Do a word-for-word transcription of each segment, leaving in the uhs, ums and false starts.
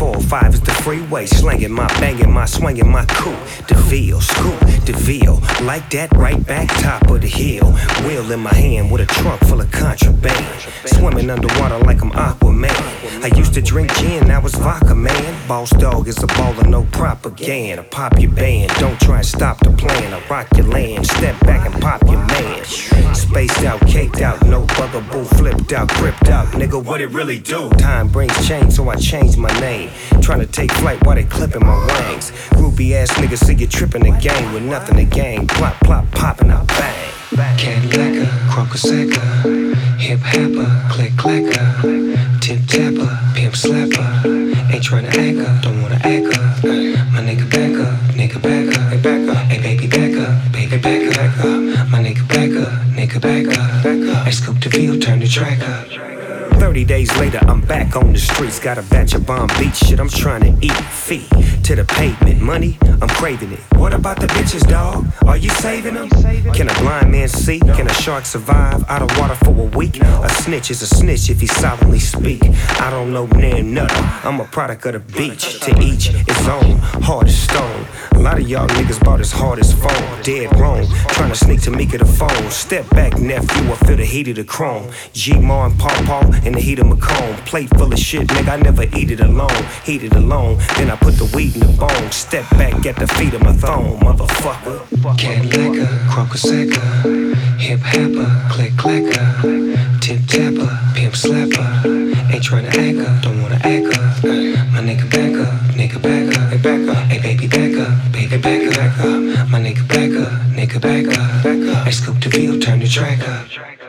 four five is the freeway, slanging my, banging my, swinging my coupe. DeVille, scoop, DeVille, like that right back top of the hill. Wheel in my hand with a trunk full of contraband. Swimming underwater like I'm Aquaman. I used to drink gin, now it's vodka, man. Boss dog is a baller, no propaganda. Pop your band, don't try and stop the plan. I rock your land, step back and pop your man. Spaced out, caked out, no bugaboo, flipped out, gripped out. Nigga, what it really do? Time brings change, so I changed my name. Trying to take flight while they clipping my wings. Groupie ass niggas see you tripping the game with nothing to gain. Plop, plop, popping out, bang. Cat lacquer, crocosecca, hip happer, click clacker, tip tapper, pimp slapper. Ain't tryna act up, don't wanna act up. My nigga back up, nigga back up, hey back up, hey baby back up, baby back up. My nigga back up, nigga back up. I scoop the field, turn the track up. Thirty days later, I'm back on the streets. Got a batch of bomb beat shit, I'm trying to eat. Feet to the pavement, money, I'm craving it. What about the bitches, dog? Are you saving them? Can a blind man see? Can a shark survive out of water for a week? A snitch is a snitch if he solemnly speak. I don't know nan nothing, I'm a product of the beach. To each its own, hard as stone. A lot of y'all niggas bought as hard as phone. Dead wrong, trying to sneak Tamika the phone. Step back, nephew, I feel the heat of the chrome. G-Mar and Paw Paw in the heat of Macomb. Plate full of shit, nigga, I never eat it alone. Heat it alone, then I put the weed in the bone. Step back at the feet of my throne, motherfucker. Cat lacquer, crocosecca, hip happer, click clacker, tip tapper, pimp slapper. Ain't tryna act up, don't wanna act up. My nigga back up, nigga back up, hey back up, hey baby back up, baby back up, back up. My nigga back up, nigga back up, back up. I scoop the field, turn the track up.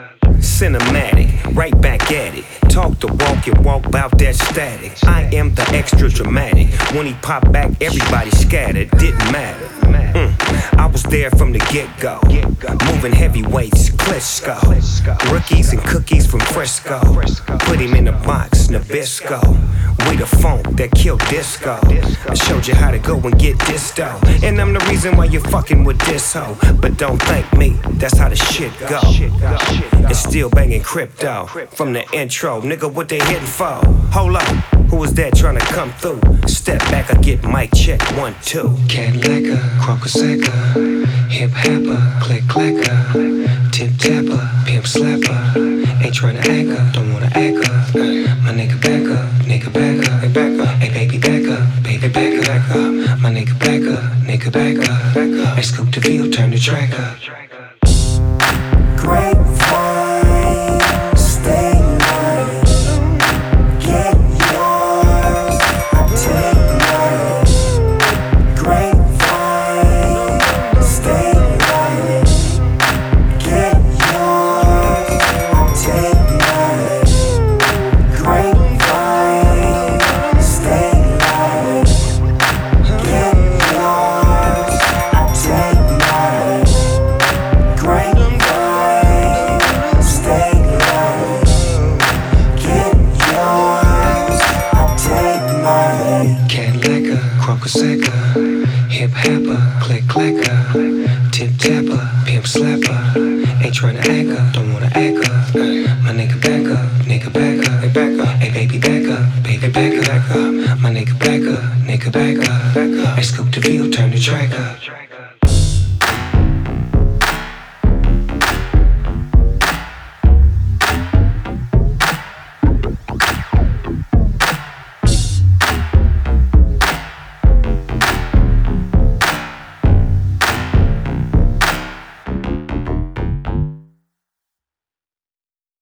Cinematic, right back at it. Talk the walk and walk about that static. I am the extra dramatic. When he popped back, everybody scattered. Didn't matter. Mm. I was there from the get-go. Moving heavyweights, Klitschko. Rookies and cookies from Frisco. Put him in a box, Nabisco. We the funk that killed disco. I showed you how to go and get disto. And I'm the reason why you're fucking with this hoe. But don't thank me, that's how the shit go. And still banging crypto from the intro. Nigga, what they hitting for? Hold up, who was that trying to come through? Step back, I get mic check, one, two. Cat lacquer, crocosecca, hip happer, click clacker, tip tapper, pimp slapper. Ain't tryna act up, don't wanna act up. My nigga back up, nigga back up, hey back up, hey baby back up, baby back up, back up. My nigga back up, nigga back up, back up. I scoop the field, turn the track up. Grapevine, stay nice. Get yours, I take mine. Grapevine, stay nice. Get yours, I take mine. Grapevine, stay nice. Get yours, I take mine. Grapevine. Cat lacquer, crocosecca, hip happer, click clacker, tip tapper, pimp slapper. Ain't tryna act up, don't wanna act up. My nigga back up, nigga back up, hey back up, hey baby back up, baby back up, back up. My nigga back up, nigga back up, back up. I scoop the field, turn the track up.